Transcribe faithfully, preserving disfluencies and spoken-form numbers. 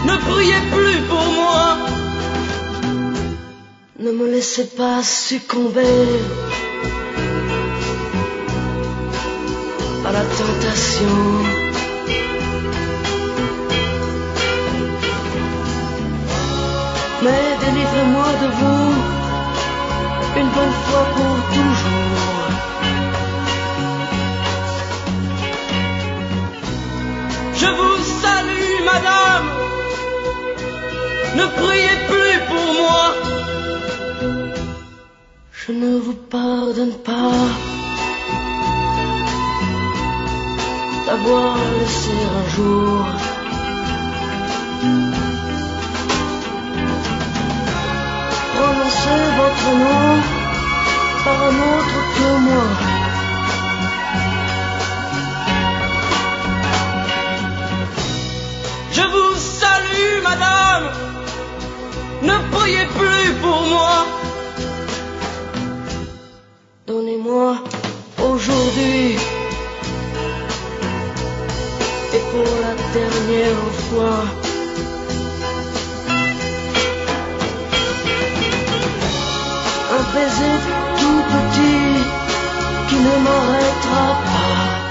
ne priez plus pour moi. Ne me laissez pas succomber à la tentation. Mais délivrez-moi de vous une bonne fois pour toujours. Je vous salue, madame, ne priez plus pour moi. Je ne vous pardonne pas d'avoir laissé un jour prononcer votre nom par un autre que moi. Je vous salue, madame, ne priez plus pour moi. Donnez-moi aujourd'hui et pour la dernière fois un baiser tout petit qui ne m'arrêtera pas.